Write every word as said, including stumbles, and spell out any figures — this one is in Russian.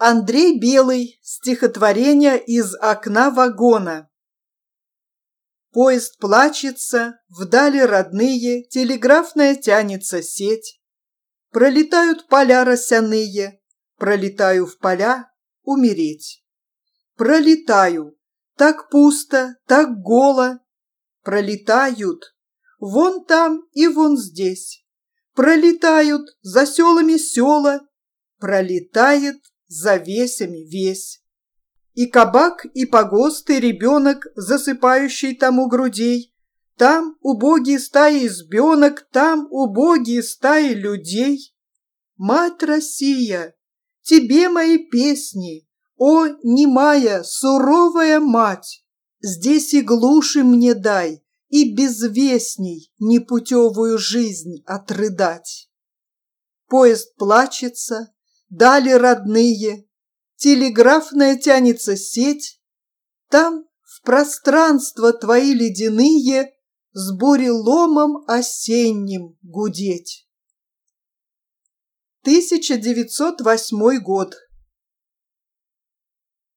Андрей Белый. Стихотворение из окна вагона. Поезд плачется, вдали родные, телеграфная тянется сеть. Пролетают поля росяные, пролетаю в поля умереть. Пролетаю, так пусто, так голо, пролетают, вон там и вон здесь. Пролетают за селами села, пролетает за весями весь. И кабак, и погост, и ребенок, засыпающий там у грудей. Там убогие стаи избенок, там убогие стаи людей. Мать Россия, тебе мои песни, о, немая, суровая мать! Здесь и глуши мне дай, и безвестней непутевую жизнь отрыдать. Поезд плачется, дали родные, телеграфная тянется сеть. Там в пространство твои ледяные с буреломом осенним гудеть. тысяча девятьсот восьмой год.